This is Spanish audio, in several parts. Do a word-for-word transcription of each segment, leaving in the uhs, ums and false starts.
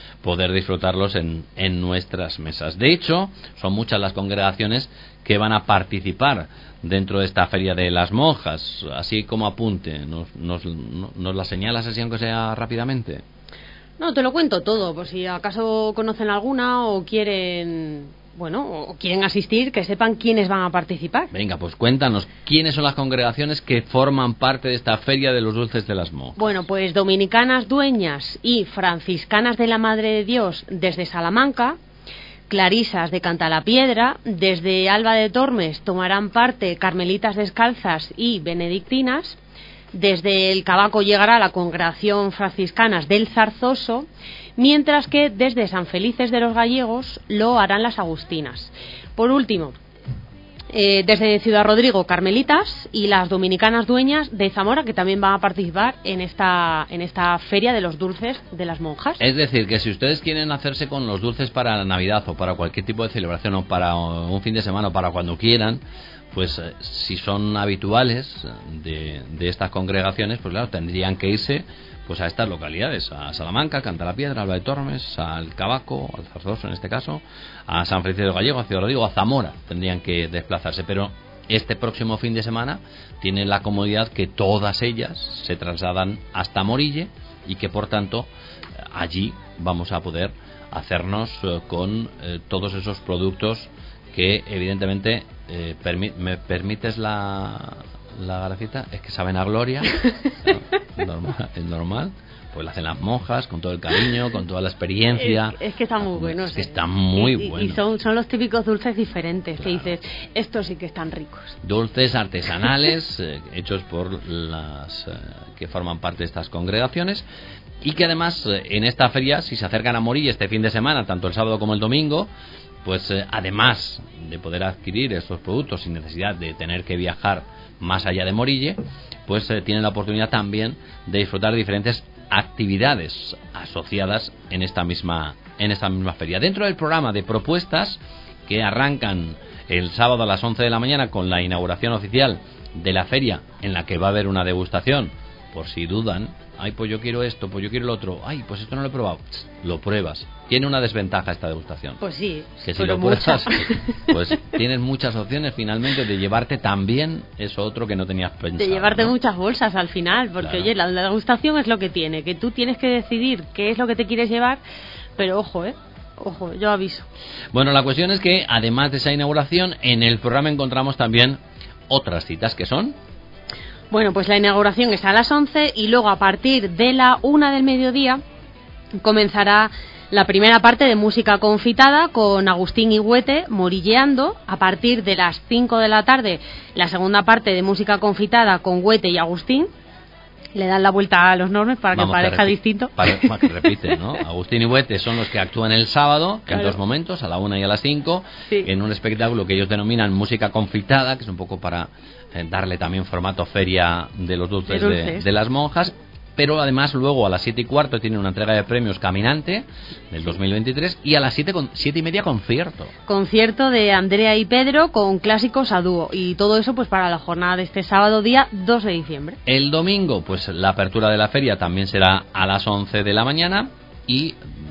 poder disfrutarlos en, en nuestras mesas. De hecho, son muchas las congregaciones que van a participar dentro de esta Feria de las Monjas. Así como apunte, ¿nos, nos, nos la señalas así aunque sea rápidamente? No, te lo cuento todo, por si acaso conocen alguna o quieren, bueno, o quieren asistir, que sepan quiénes van a participar. Venga, pues cuéntanos, ¿quiénes son las congregaciones que forman parte de esta Feria de los Dulces de las Monjas? Bueno, pues dominicanas dueñas y franciscanas de la Madre de Dios desde Salamanca, clarisas de Cantalapiedra, desde Alba de Tormes tomarán parte carmelitas descalzas y benedictinas. Desde el Cabaco llegará la congregación franciscanas del Zarzoso, mientras que desde San Felices de los Gallegos lo harán las agustinas. Por último, eh, desde Ciudad Rodrigo, carmelitas, y las dominicanas dueñas de Zamora, que también van a participar en esta, en esta Feria de los Dulces de las Monjas. Es decir, que si ustedes quieren hacerse con los dulces para la Navidad o para cualquier tipo de celebración o para un fin de semana o para cuando quieran, pues eh, si son habituales de, de estas congregaciones, pues claro, tendrían que irse pues a estas localidades, a Salamanca, Cantalapiedra, Alba de Tormes, al Cabaco, al Zarzoso en este caso, a San Francisco de Gallego, a Ciudad Rodrigo, a Zamora, tendrían que desplazarse, pero este próximo fin de semana tienen la comodidad que todas ellas se trasladan hasta Morille y que por tanto allí vamos a poder hacernos eh, con eh, todos esos productos que evidentemente eh, permi- me permites la la garacita, es que saben a gloria. No, normal, es normal, pues la hacen las monjas con todo el cariño, con toda la experiencia. Es, es que están muy buenos, es que ¿eh? están muy y, buenos y son, son los típicos dulces diferentes, claro, que dices, estos sí que están ricos. Dulces artesanales eh, hechos por las eh, que forman parte de estas congregaciones, y que además eh, en esta feria, si se acercan a Morille este fin de semana, tanto el sábado como el domingo, pues eh, además de poder adquirir estos productos sin necesidad de tener que viajar más allá de Morille, pues eh, tienen la oportunidad también de disfrutar de diferentes actividades asociadas en esta misma en esta misma feria. Dentro del programa de propuestas que arrancan el sábado a las once de la mañana con la inauguración oficial de la feria, en la que va a haber una degustación, por si dudan, ay, pues yo quiero esto, pues yo quiero lo otro, ay, pues esto no lo he probado, lo pruebas. Tiene una desventaja esta degustación. Pues sí, que si pero lo pruebas, pues tienes muchas opciones finalmente de llevarte también eso otro que no tenías pensado. De llevarte, ¿no?, muchas bolsas al final, porque claro, oye, la, la degustación es lo que tiene, que tú tienes que decidir qué es lo que te quieres llevar, pero ojo, eh, ojo, yo aviso. Bueno, la cuestión es que además de esa inauguración, en el programa encontramos también otras citas que son... Bueno, pues la inauguración es a las once y luego a partir de la una del mediodía comenzará la primera parte de música confitada con Agustín Higüete morilleando. A partir de las cinco de la tarde la segunda parte de música confitada con Huete y Agustín. Le dan la vuelta a los nombres para Vamos, que parezca que repi- distinto. Para, para que repiten, ¿no? Agustín y Huete son los que actúan el sábado, claro, en dos momentos, a la una y a las cinco, sí, en un espectáculo que ellos denominan música confitada, que es un poco para eh, darle también formato feria de los dulces de, dulces. de, de las monjas. Pero además luego a las siete y cuarto tienen una entrega de premios Caminante del dos mil veintitrés y a las siete, con, siete y media concierto. Concierto de Andrea y Pedro con clásicos a dúo, y todo eso pues para la jornada de este sábado día dos de diciembre. El domingo pues la apertura de la feria también será a las once de la mañana y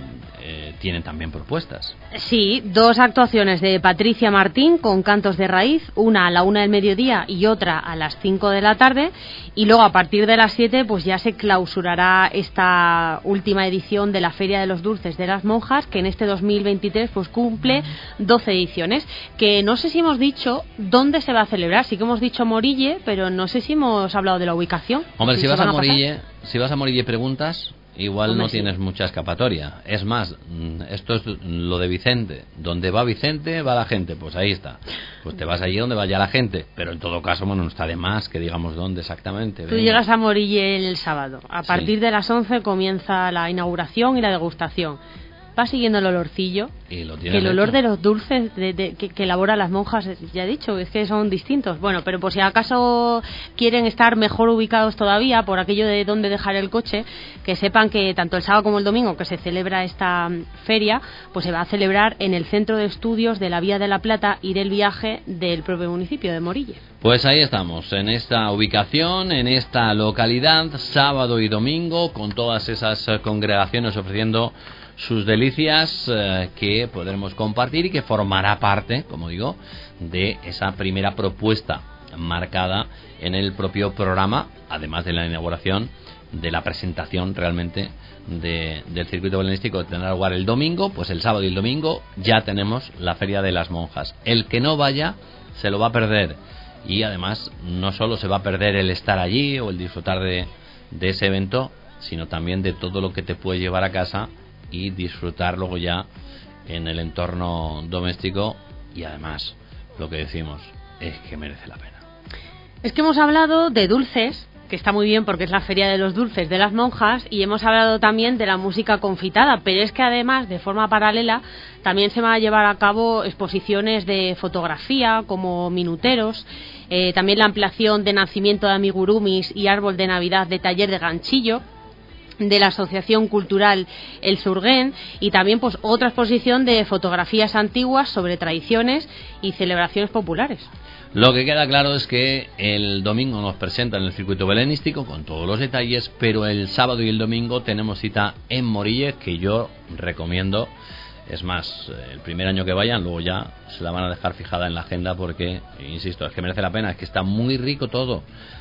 eh, tienen también propuestas. Sí, dos actuaciones de Patricia Martín con cantos de raíz, una a la una del mediodía y otra a las cinco de la tarde. Y luego a partir de las siete pues ya se clausurará esta última edición de la Feria de los Dulces de las Monjas, que en este dos mil veintitrés pues cumple doce ediciones, que no sé si hemos dicho dónde se va a celebrar. Sí que hemos dicho Morille, pero no sé si hemos hablado de la ubicación. Hombre, si, si vas a Morille, si vas a Morille y preguntas, igual Hombre, no sí. tienes mucha escapatoria. Es más, esto es lo de Vicente. Donde va Vicente, va la gente. Pues ahí está. Pues te vas allí donde vaya la gente. Pero en todo caso, bueno, no está de más que digamos dónde exactamente. Tú Venga. llegas a Morille el sábado. A partir sí. de las once comienza la inauguración y la degustación. va siguiendo el olorcillo, y lo que el olor hecho. de los dulces de, de, que, que elaboran las monjas, ya he dicho, es que son distintos. Bueno, pero por si acaso quieren estar mejor ubicados todavía, por aquello de dónde dejar el coche, que sepan que tanto el sábado como el domingo que se celebra esta feria, pues se va a celebrar en el Centro de Estudios de la Vía de la Plata y del Viaje del propio municipio de Morille. Pues ahí estamos, en esta ubicación, en esta localidad, sábado y domingo, con todas esas congregaciones ofreciendo sus delicias eh, que podremos compartir y que formará parte, como digo, de esa primera propuesta marcada en el propio programa, además de la inauguración, de la presentación realmente de, del circuito belenístico que tendrá lugar el domingo. Pues el sábado y el domingo ya tenemos la Feria de las Monjas. El que no vaya se lo va a perder, y además no solo se va a perder el estar allí o el disfrutar de, de ese evento, sino también de todo lo que te puede llevar a casa y disfrutar luego ya en el entorno doméstico. Y además, lo que decimos es que merece la pena. Es que hemos hablado de dulces, que está muy bien porque es la Feria de los Dulces de las Monjas, y hemos hablado también de la música confitada, pero es que además, de forma paralela, también se van a llevar a cabo exposiciones de fotografía como minuteros, eh, también la ampliación de nacimiento de amigurumis y árbol de Navidad de Taller de Ganchillo, de la Asociación Cultural El Surguén, y también pues otra exposición de fotografías antiguas sobre tradiciones y celebraciones populares. Lo que queda claro es que el domingo nos presentan el circuito belenístico con todos los detalles, pero el sábado y el domingo tenemos cita en Morille, que yo recomiendo. Es más, el primer año que vayan, luego ya se la van a dejar fijada en la agenda porque, insisto, es que merece la pena, es que está muy rico todo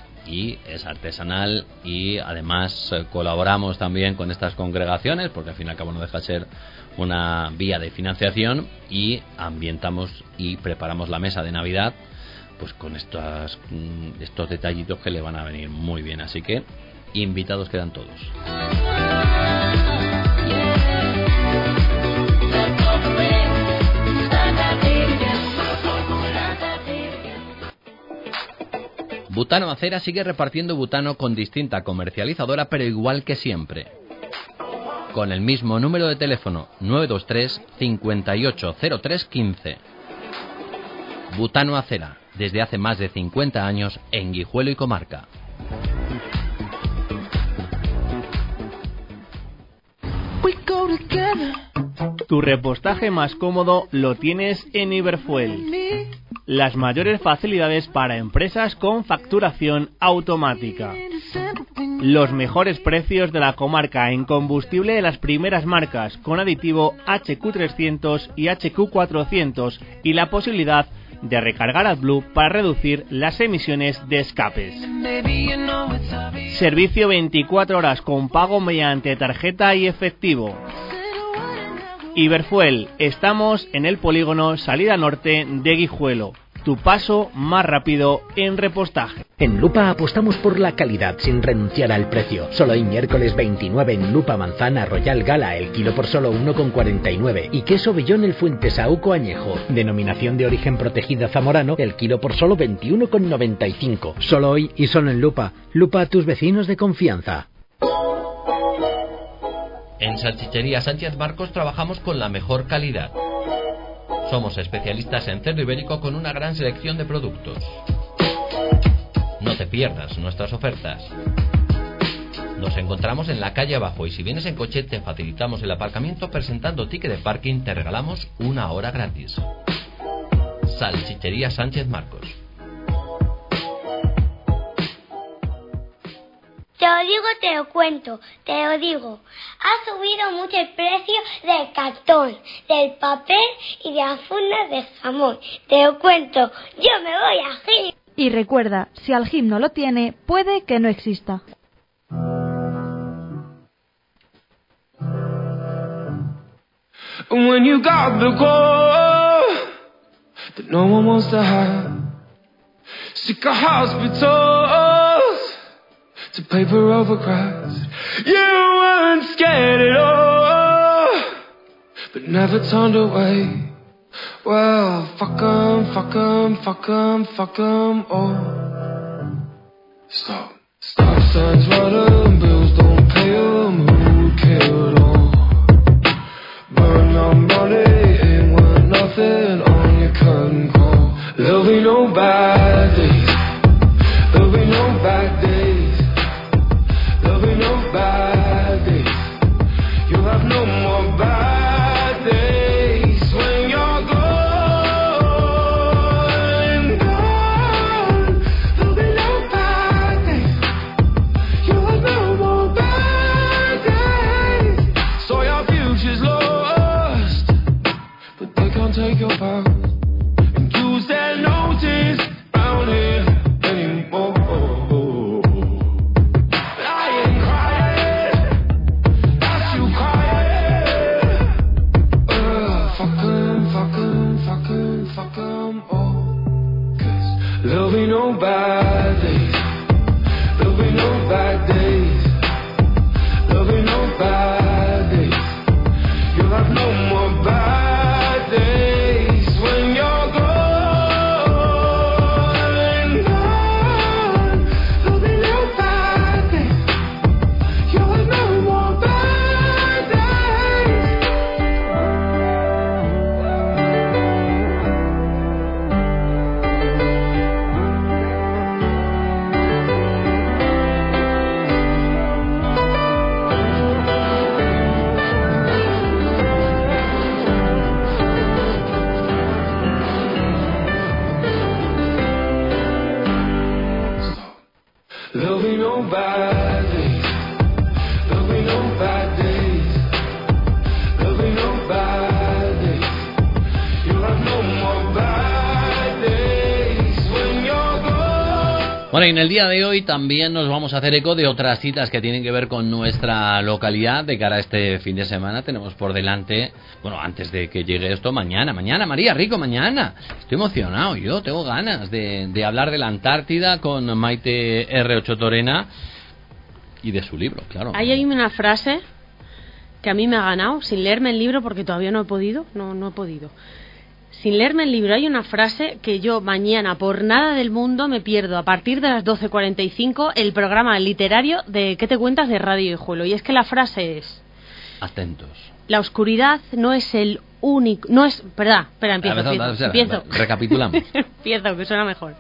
y es artesanal, y además eh, colaboramos también con estas congregaciones porque al fin y al cabo no deja de ser una vía de financiación, y ambientamos y preparamos la mesa de Navidad pues con estos, estos detallitos que le van a venir muy bien, así que invitados quedan todos. Butano Acera sigue repartiendo butano con distinta comercializadora, pero igual que siempre, con el mismo número de teléfono, nueve dos tres, cinco ocho cero tres uno cinco. Butano Acera, desde hace más de cincuenta años en Guijuelo y comarca. Tu repostaje más cómodo lo tienes en Iberfuel. Las mayores facilidades para empresas con facturación automática. Los mejores precios de la comarca en combustible de las primeras marcas, con aditivo H Q trescientos y H Q cuatrocientos, y la posibilidad de recargar AdBlue para reducir las emisiones de escapes. Servicio veinticuatro horas con pago mediante tarjeta y efectivo. Iberfuel, estamos en el polígono Salida Norte de Guijuelo. Tu paso más rápido en repostaje. En Lupa apostamos por la calidad sin renunciar al precio. Solo hoy miércoles veintinueve en Lupa manzana Royal Gala, el kilo por solo uno con cuarenta y nueve. Y queso Bellón el Fuentesauco añejo, denominación de origen protegida zamorano, el kilo por solo veintiuno con noventa y cinco. Solo hoy y solo en Lupa. Lupa a tus vecinos de confianza. En Salchichería Sánchez Marcos trabajamos con la mejor calidad. Somos especialistas en cerdo ibérico con una gran selección de productos. No te pierdas nuestras ofertas. Nos encontramos en la calle abajo, y si vienes en coche te facilitamos el aparcamiento. Presentando ticket de parking te regalamos una hora gratis. Salchichería Sánchez Marcos. Te lo digo, te lo cuento, te lo digo. Ha subido mucho el precio del cartón, del papel y de las fundas de jamón. Te lo cuento, yo me voy a Gim. Y recuerda, si al Gim no lo tiene, puede que no exista. When you got the goal that no one wants to have, sick of hospitals to paper overcrowds. You weren't scared at all, but never turned away. Well, fuck 'em, fuck 'em, fuck 'em, fuck 'em all. Stop. Stop signs right 'em, bills don't pay 'em, who would care at all? Burn is lost, but they can't take your past and use their notice round here anymore. But I ain't crying, that's you crying. Uh, fuck 'em, fuck 'em, fuck 'em, fuck 'em all. 'Cause there'll be no bad days, there'll be no bad days, there'll be no bad days. You'll have no more bad days when you're gone and gone. There'll be no bad days. You'll have no more bad days. There'll be no bad days. There'll be no bad days. There'll be no bad days. You'll have no more bad days when you're gone. Bueno, y en el día de hoy también nos vamos a hacer eco de otras citas que tienen que ver con nuestra localidad de cara a este fin de semana. Tenemos por delante, bueno, antes de que llegue esto, mañana, mañana, María Rico, mañana. Estoy emocionado, yo tengo ganas de, de hablar de la Antártida con Maite R ocho Torena y de su libro, claro. Ahí hay una frase que a mí me ha ganado, sin leerme el libro, porque todavía no he podido, no, no he podido. Sin leerme el libro hay una frase que yo mañana por nada del mundo me pierdo a partir de las doce cuarenta y cinco el programa literario de ¿Qué te cuentas? De Radio Hijuelo. Y es que la frase es: Atentos. la oscuridad no es el único... No es... Perdón, espera, empiezo. A ver, empiezo, a ver, empiezo. Recapitulamos. Empiezo, que suena mejor.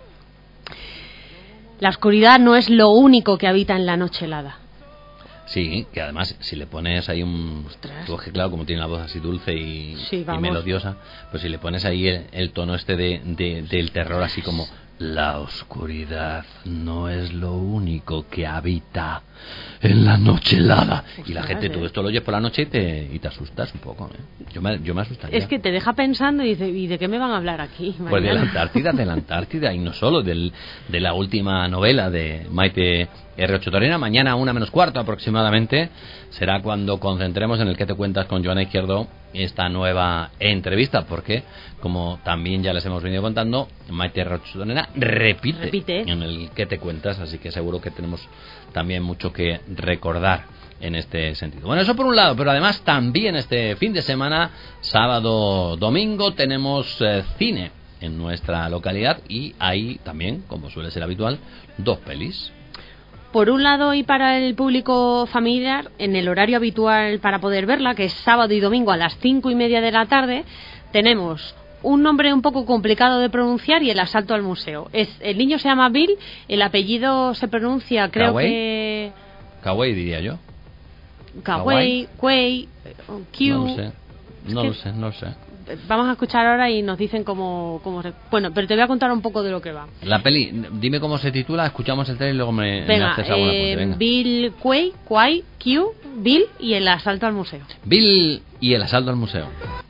La oscuridad no es lo único que habita en la noche helada. Sí, que además si le pones ahí un... Ostras. Tú, que claro, como tiene la voz así dulce y, Sí, y vamos. melodiosa, pues si le pones ahí el, el tono este de, de, del terror así como: la oscuridad no es lo único que habita en la noche helada. Y la Ostras, gente, eh. tú esto lo oyes por la noche y te, y te asustas un poco, ¿eh? Yo me, yo me asustaría. Es que te deja pensando y dice, ¿y de qué me van a hablar aquí Pues de la mañana? Antártida, de la Antártida, y no solo, del, de la última novela de Maite R ocho Torena. Mañana a una menos cuarto aproximadamente será cuando concentremos en el que te cuentas con Joana Izquierdo esta nueva entrevista, porque como también ya les hemos venido contando, Maite R ocho Torena repite, Repite. en el que te cuentas, así que seguro que tenemos también mucho que recordar en este sentido. Bueno, eso por un lado, pero además también este fin de semana, sábado, domingo, tenemos eh, cine en nuestra localidad y ahí también, como suele ser habitual, dos pelis. Por un lado, y para el público familiar, en el horario habitual para poder verla, que es sábado y domingo a las cinco y media de la tarde, tenemos un nombre un poco complicado de pronunciar y El asalto al museo. Es, el niño se llama Bill, el apellido se pronuncia, creo Kawai. que... Kawaii, diría yo. Kawai, Kuei, o Q... No lo sé. Es No que- lo sé, no lo sé. Vamos a escuchar ahora y nos dicen cómo, cómo se... Bueno, pero te voy a contar un poco de lo que va. La peli, dime cómo se titula, escuchamos el trailer y luego me, me Venga, haces alguna eh, apunte, venga. Bill, Kuei, Kuai, Q, Bill y El asalto al museo. Bill y el asalto al museo.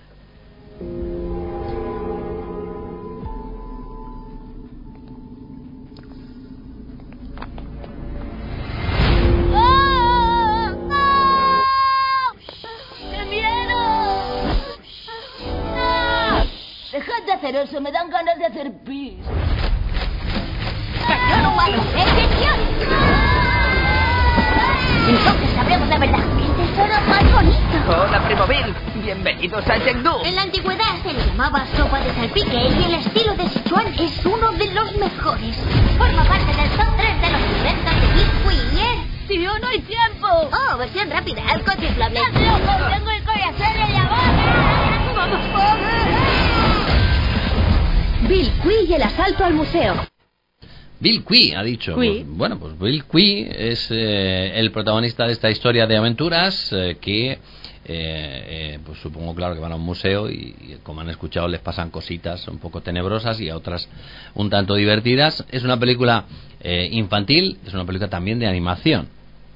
¡Qué miedo! Dejad de hacer eso, me dan ganas de hacer pis. ¡Cañón humano! ¡Ejecución! Entonces sabremos la verdad. ¡Qué tesoro más bonito! Hola, Primo Bill. Bienvenidos a Chengdu. En la antigüedad se le llamaba sopa de salpique y el estilo de Sichuan es uno de los mejores. Forma parte del top tres de los inventos de Big Queen. ¡Tío, no hay tiempo! Oh, versión rápida, algo chiflable. ¡Estás loco! ¡Tengo el corazón en la boca! ¡Vamos! Bill Quee y el asalto al museo. Bill Quee ha dicho. Quee. Pues, bueno, pues Bill Quee es eh, el protagonista de esta historia de aventuras eh, que, eh, eh, pues supongo, claro, que van a un museo y, y, como han escuchado, les pasan cositas un poco tenebrosas y a otras un tanto divertidas. Es una película eh, infantil, es una película también de animación.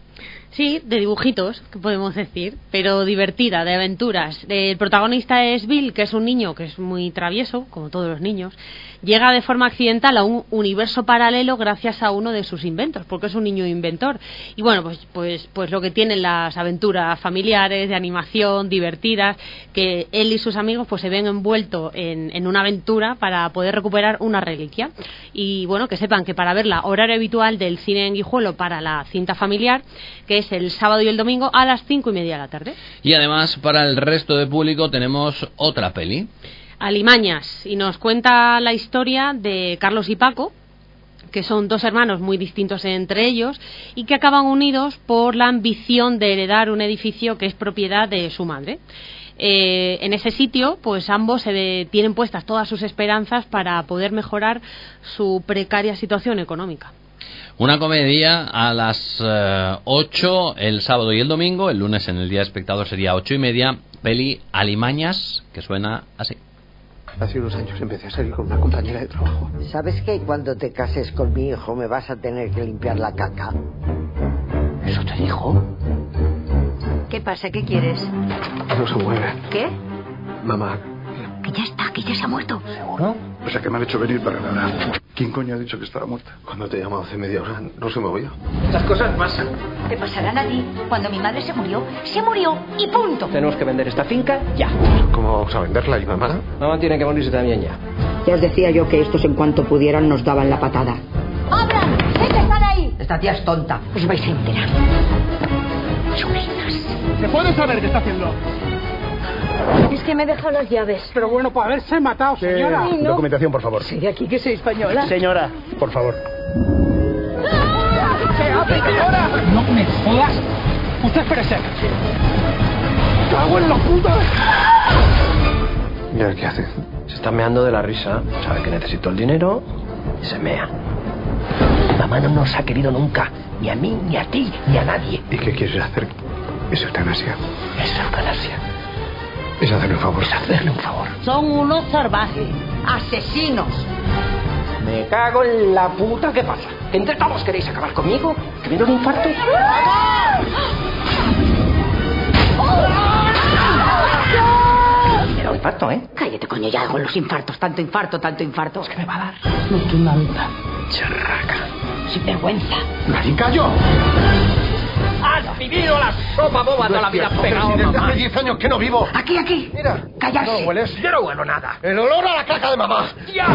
Sí, de dibujitos, que podemos decir, pero divertida, de aventuras. El protagonista es Bill, que es un niño que es muy travieso, como todos los niños. Llega de forma accidental a un universo paralelo gracias a uno de sus inventos, porque es un niño inventor. Y bueno, pues pues pues lo que tienen las aventuras familiares, de animación, divertidas, que él y sus amigos pues se ven envueltos en, en una aventura para poder recuperar una reliquia. Y bueno, que sepan que para verla, horario habitual del cine en Guijuelo para la cinta familiar, que es el sábado y el domingo a las cinco y media de la tarde. Y además, para el resto de público tenemos otra peli. Alimañas, y nos cuenta la historia de Carlos y Paco, que son dos hermanos muy distintos entre ellos y que acaban unidos por la ambición de heredar un edificio que es propiedad de su madre. Eh, en ese sitio, pues ambos se ve, tienen puestas todas sus esperanzas para poder mejorar su precaria situación económica. Una comedia a las eh, ocho el sábado y el domingo. El lunes en el Día de Espectador sería ocho y media. Peli Alimañas, que suena así. Hace unos años empecé a salir con una compañera de trabajo. ¿Sabes que cuando te cases con mi hijo me vas a tener que limpiar la caca? ¿Eso te dijo? ¿Qué pasa? ¿Qué quieres? No se mueve. ¿Qué? Mamá. Que ya está, que ya se ha muerto. ¿Seguro? O sea, que me han hecho venir para nada. ¿Quién coño ha dicho que estaba muerta? Cuando te he llamado hace media hora, no se movía. Estas cosas pasan. Te pasarán a ti. Cuando mi madre se murió, se murió y punto. Tenemos que vender esta finca ya. ¿Cómo vamos a venderla? ¿Y mamá? Mamá tiene que morirse también ya. Ya os decía yo que estos en cuanto pudieran nos daban la patada. ¡Abran! ¿Qué te están ahí? Esta tía es tonta. Os vais a enterar. Chulinas. ¿Se puede saber qué está haciendo? Es que me dejó las llaves. Pero bueno, por haberse matado, señora. Sí, no. Documentación, por favor. ¿Soy de aquí que soy española? Señora. Por favor. ¿Qué hace, señora? No me jodas. Usted espérese. ¡Cago en la puta! ¿Y ahora qué hace? Se está meando de la risa. Sabe que necesito el dinero y se mea. Mamá no nos ha querido nunca. Ni a mí, ni a ti, ni a nadie. ¿Y qué quieres hacer? Es eutanasia. Es eutanasia. Es hacerle un favor. Es hacerle un favor. Son unos salvajes. Asesinos. Me cago en la puta. ¿Qué pasa? ¿Entre todos queréis acabar conmigo? ¿Que me da un infarto? Me da un infarto, ¿eh? Cállate, coño, ya con los infartos. Tanto infarto, tanto infarto. ¿Qué me va a dar? No, tú nada. Charraca. Sin vergüenza. ¡Nadie cayó! ¡Has vivido la sopa boba toda la vida pegado! Desde hace diez años que no vivo. Aquí, aquí. Mira. Callarse. ¿No hueles? Yo no huelo nada. ¡El olor a la caca de mamá! ¡Ya!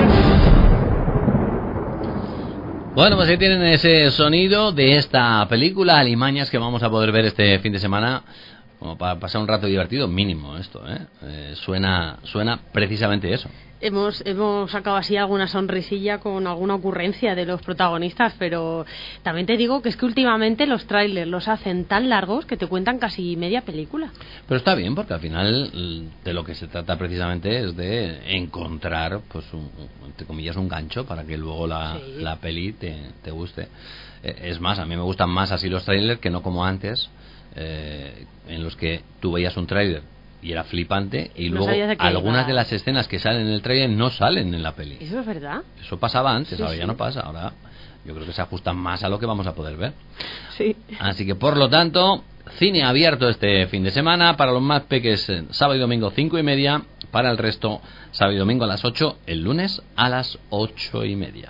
Bueno, pues ahí tienen ese sonido de esta película, Alimañas, que vamos a poder ver este fin de semana. Como para pasar un rato divertido, mínimo esto, ¿eh? Eh, suena, suena precisamente eso. Hemos, hemos sacado así alguna sonrisilla con alguna ocurrencia de los protagonistas, pero también te digo que es que últimamente los trailers los hacen tan largos que te cuentan casi media película. Pero está bien, porque al final de lo que se trata precisamente es de encontrar, pues, un, entre comillas, un gancho para que luego la, sí. la peli te, te guste. Eh, es más, a mí me gustan más así los trailers que no como antes, eh, en los que tú veías un trailer y era flipante y no luego de algunas iba. de las escenas que salen en el trailer no salen en la peli. ¿Eso es verdad? Eso pasaba antes, sí, ahora sí. ya no pasa. Ahora yo creo que se ajustan más a lo que vamos a poder ver. Sí. Así que por lo tanto, cine abierto este fin de semana para los más peques, sábado y domingo cinco y media, para el resto sábado y domingo a las ocho, el lunes a las ocho y media.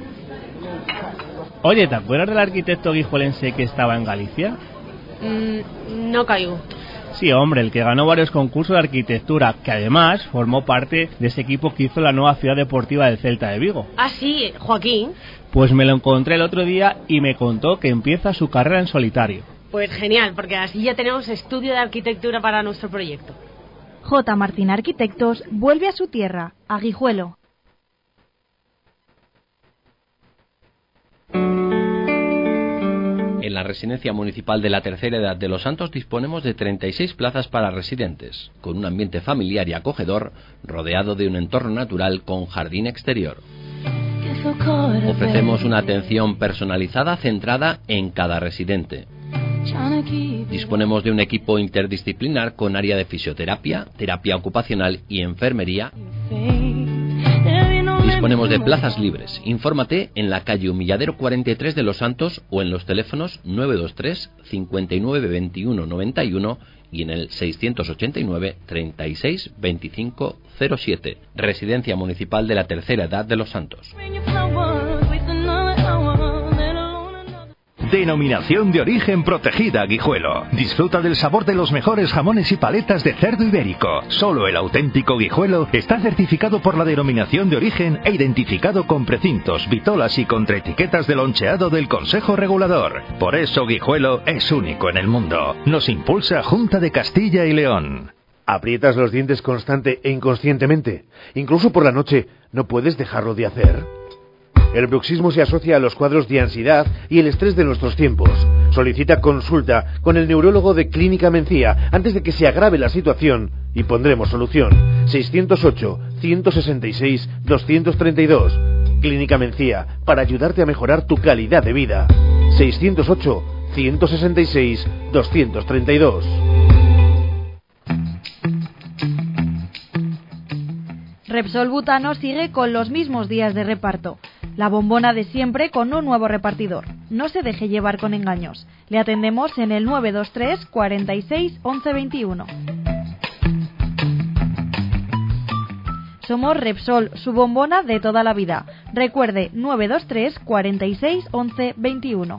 Oye, ¿te acuerdas del arquitecto guijuelense que estaba en Galicia? Mm, no caigo. Sí, hombre, el que ganó varios concursos de arquitectura, que además formó parte de ese equipo que hizo la nueva ciudad deportiva del Celta de Vigo. Ah, sí, Joaquín. Pues me lo encontré el otro día y me contó que empieza su carrera en solitario. Pues genial, porque así ya tenemos estudio de arquitectura para nuestro proyecto. J. Martín Arquitectos vuelve a su tierra, a Guijuelo. En la Residencia Municipal de la Tercera Edad de Los Santos disponemos de treinta y seis plazas para residentes, con un ambiente familiar y acogedor, rodeado de un entorno natural con jardín exterior. Ofrecemos una atención personalizada centrada en cada residente. Disponemos de un equipo interdisciplinar con área de fisioterapia, terapia ocupacional y enfermería. disponemos de plazas libres. Infórmate en la calle Humilladero cuarenta y tres de Los Santos o en los teléfonos nueve dos tres, cincuenta y nueve, veintiuno, noventa y uno y en el seiscientos ochenta y nueve, treinta y seis, veinticinco, cero siete. Residencia Municipal de la Tercera Edad de Los Santos. Denominación de origen protegida Guijuelo. Disfruta del sabor de los mejores jamones y paletas de cerdo ibérico. Solo el auténtico Guijuelo está certificado por la denominación de origen e identificado con precintos, vitolas y contraetiquetas de loncheado del Consejo Regulador. Por eso Guijuelo es único en el mundo. Nos impulsa Junta de Castilla y León. ¿Aprietas los dientes constante e inconscientemente? Incluso por la noche, ¿no puedes dejarlo de hacer? El bruxismo se asocia a los cuadros de ansiedad y el estrés de nuestros tiempos. Solicita consulta con el neurólogo de Clínica Mencía antes de que se agrave la situación y pondremos solución. seiscientos ocho, ciento sesenta y seis, doscientos treinta y dos. Clínica Mencía, para ayudarte a mejorar tu calidad de vida. seiscientos ocho, ciento sesenta y seis, doscientos treinta y dos. Repsol Butano sigue con los mismos días de reparto. La bombona de siempre con un nuevo repartidor. No se deje llevar con engaños. Le atendemos en el nueve dos tres, cuarenta y seis, once veintiuno. Somos Repsol, su bombona de toda la vida. Recuerde, nueve dos tres, cuarenta y seis, once veintiuno.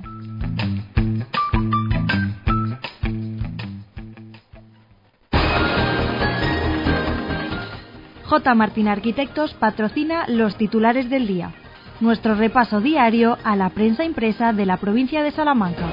J. Martín Arquitectos patrocina los titulares del día. Nuestro repaso diario a la prensa impresa de la provincia de Salamanca.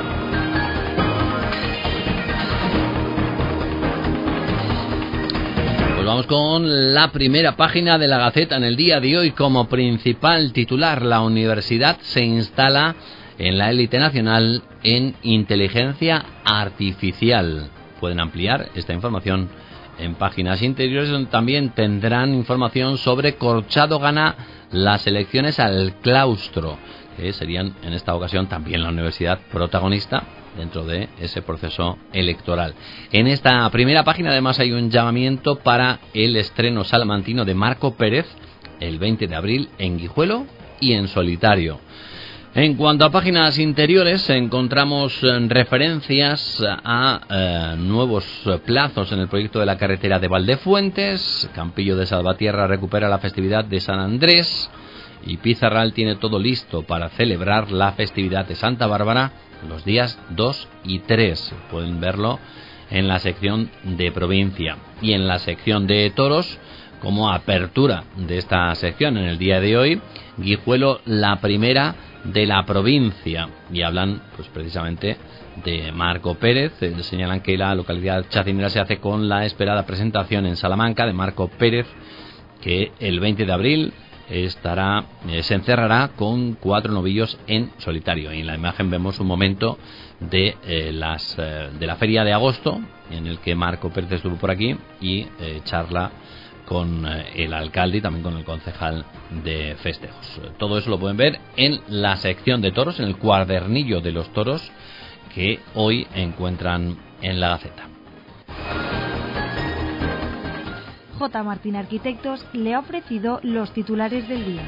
Pues vamos con la primera página de la Gaceta en el día de hoy. Como principal titular, la universidad se instala en la élite nacional en inteligencia artificial. Pueden ampliar esta información en páginas interiores, donde también tendrán información sobre Corchado gana las elecciones al claustro, que serían en esta ocasión también la universidad protagonista dentro de ese proceso electoral. En esta primera página además hay un llamamiento para el estreno salmantino de Marco Pérez el veinte de abril en Guijuelo y en solitario. En cuanto a páginas interiores, encontramos referencias a eh, nuevos plazos en el proyecto de la carretera de Valdefuentes. Campillo de Salvatierra recupera la festividad de San Andrés y Pizarral tiene todo listo para celebrar la festividad de Santa Bárbara los días dos y tres. Pueden verlo en la sección de provincia. Y en la sección de toros, como apertura de esta sección en el día de hoy, Guijuelo la primera de la provincia, y hablan pues precisamente de Marco Pérez. Eh, señalan que la localidad chacinera se hace con la esperada presentación en Salamanca de Marco Pérez, que el veinte de abril estará eh, se encerrará con cuatro novillos en solitario. Y en la imagen vemos un momento de eh, las eh, de la feria de agosto, en el que Marco Pérez estuvo por aquí y eh, charla con el alcalde y también con el concejal de festejos. Todo eso lo pueden ver en la sección de toros, en el cuadernillo de los toros que hoy encuentran en la Gaceta. J. Martín Arquitectos le ha ofrecido los titulares del día.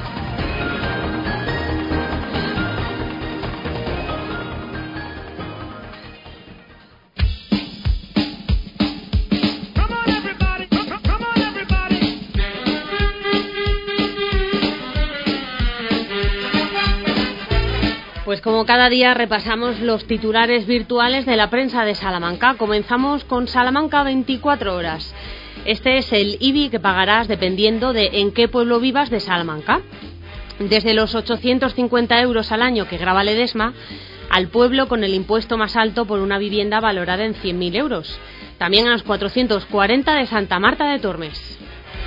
Pues como cada día repasamos los titulares virtuales de la prensa de Salamanca. Comenzamos con Salamanca veinticuatro horas. Este es el I B I que pagarás dependiendo de en qué pueblo vivas de Salamanca. Desde los ochocientos cincuenta euros al año que grava Ledesma, al pueblo con el impuesto más alto por una vivienda valorada en cien mil euros. También a los cuatrocientos cuarenta de Santa Marta de Tormes.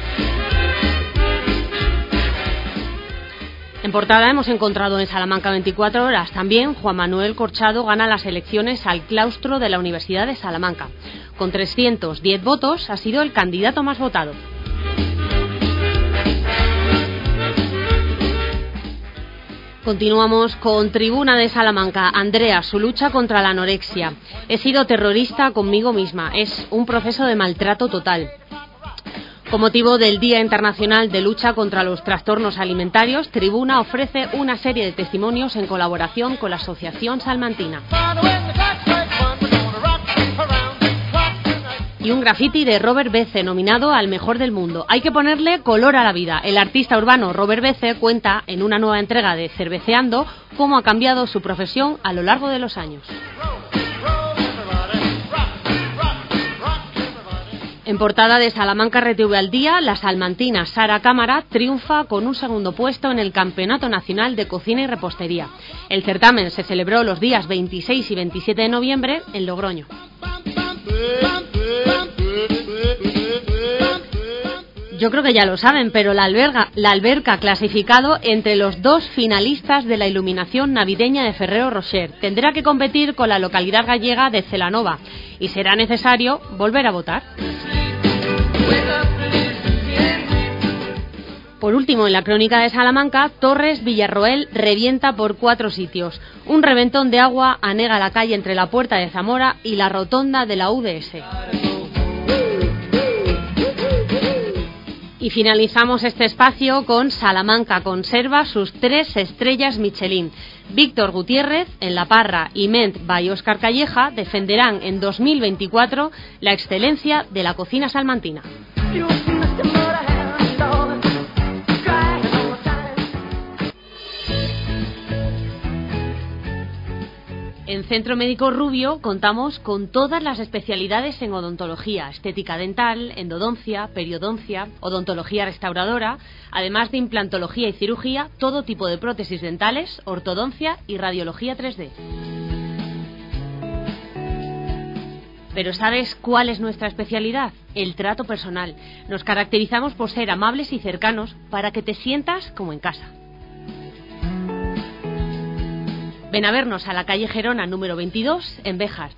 En portada hemos encontrado en Salamanca veinticuatro horas también Juan Manuel Corchado gana las elecciones al claustro de la Universidad de Salamanca. Con trescientos diez votos ha sido el candidato más votado. Continuamos con Tribuna de Salamanca. Andrea, su lucha contra la anorexia. He sido terrorista conmigo misma. Es un proceso de maltrato total. Con motivo del Día Internacional de Lucha contra los Trastornos Alimentarios, Tribuna ofrece una serie de testimonios en colaboración con la Asociación Salmantina. Y un graffiti de Robert Bece, nominado al mejor del mundo. Hay que ponerle color a la vida. El artista urbano Robert Bece cuenta en una nueva entrega de Cerveceando cómo ha cambiado su profesión a lo largo de los años. En portada de Salamanca R T V al día, la salmantina Sara Cámara triunfa con un segundo puesto en el Campeonato Nacional de Cocina y Repostería. El certamen se celebró los días veintiséis y veintisiete de noviembre en Logroño. Yo creo que ya lo saben, pero la alberga, la alberca ha clasificado entre los dos finalistas de la iluminación navideña de Ferrero Rocher. Tendrá que competir con la localidad gallega de Celanova y será necesario volver a votar. Por último, en la crónica de Salamanca, Torres Villarroel revienta por cuatro sitios. Un reventón de agua anega la calle entre la Puerta de Zamora y la rotonda de la U D S. Y finalizamos este espacio con Salamanca conserva sus tres estrellas Michelin. Víctor Gutiérrez, en La Parra y Ment by Óscar Calleja defenderán en dos mil veinticuatro la excelencia de la cocina salmantina. En Centro Médico Rubio contamos con todas las especialidades en odontología, estética dental, endodoncia, periodoncia, odontología restauradora, además de implantología y cirugía, todo tipo de prótesis dentales, ortodoncia y radiología tres D. Pero ¿sabes cuál es nuestra especialidad? El trato personal. Nos caracterizamos por ser amables y cercanos para que te sientas como en casa. Ven a vernos a la calle Gerona número veintidós en Béjar.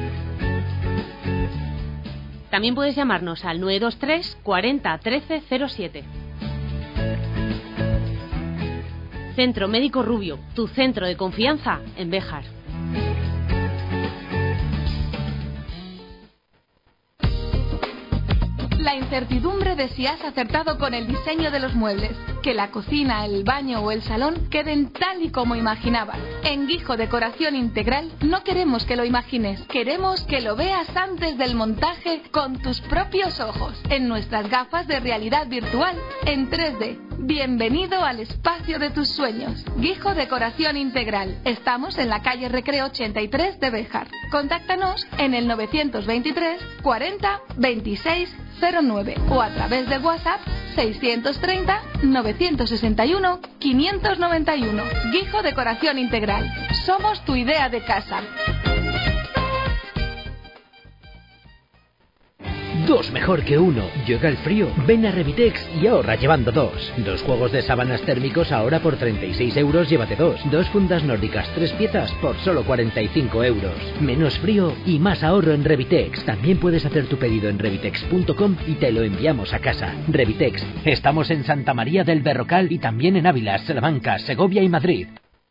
También puedes llamarnos al nueve dos tres cuarenta trece cero siete. Centro Médico Rubio, tu centro de confianza en Béjar. La incertidumbre de si has acertado con el diseño de los muebles, que la cocina, el baño o el salón queden tal y como imaginabas. En Guijo Decoración Integral no queremos que lo imagines, queremos que lo veas antes del montaje con tus propios ojos, en nuestras gafas de realidad virtual en tres D. Bienvenido al espacio de tus sueños. Guijo Decoración Integral. Estamos en la calle Recreo ochenta y tres de Béjar. Contáctanos en el novecientos veintitrés cuarenta veintiséis cero nueve o a través de WhatsApp seiscientos treinta novecientos sesenta y uno quinientos noventa y uno. Guijo Decoración Integral. Somos tu idea de casa. Dos mejor que uno. Llega el frío. Ven a Revitex y ahorra llevando dos. Dos juegos de sábanas térmicos ahora por treinta y seis euros llévate dos. Dos fundas nórdicas tres piezas por solo cuarenta y cinco euros. Menos frío y más ahorro en Revitex. También puedes hacer tu pedido en revitex punto com y te lo enviamos a casa. Revitex. Estamos en Santa María del Berrocal y también en Ávila, Salamanca, Segovia y Madrid.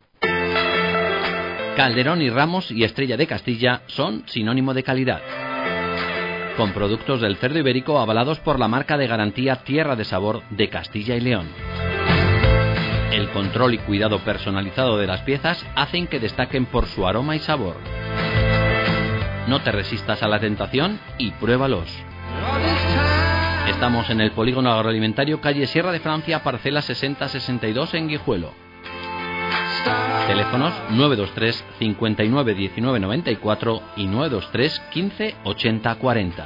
Calderón y Ramos y Estrella de Castilla son sinónimo de calidad. Con productos del cerdo ibérico avalados por la marca de garantía Tierra de Sabor de Castilla y León. El control y cuidado personalizado de las piezas hacen que destaquen por su aroma y sabor. No te resistas a la tentación y pruébalos. Estamos en el Polígono Agroalimentario, calle Sierra de Francia, parcela sesenta sesenta y dos en Guijuelo. Teléfonos nueve dos tres cincuenta y nueve diecinueve noventa y cuatro y nueve dos tres quince ochenta cuarenta.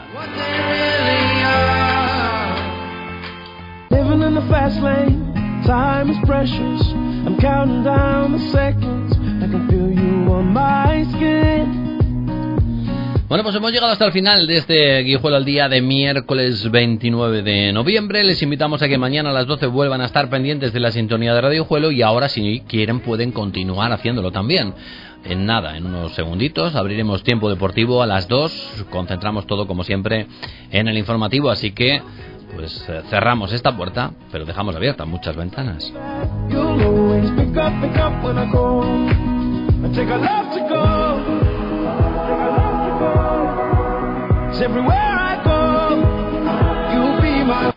Living in the fast lane, time is precious. I'm counting down the seconds. I can feel you on my skin. Bueno, pues hemos llegado hasta el final de este Guijuelo al día de miércoles veintinueve de noviembre. Les invitamos a que mañana a las doce vuelvan a estar pendientes de la sintonía de Radio Guijuelo y ahora, si quieren, pueden continuar haciéndolo también. En nada, en unos segunditos abriremos tiempo deportivo a las dos. Concentramos todo, como siempre, en el informativo, así que pues cerramos esta puerta, pero dejamos abiertas muchas ventanas. Everywhere I go, you'll be my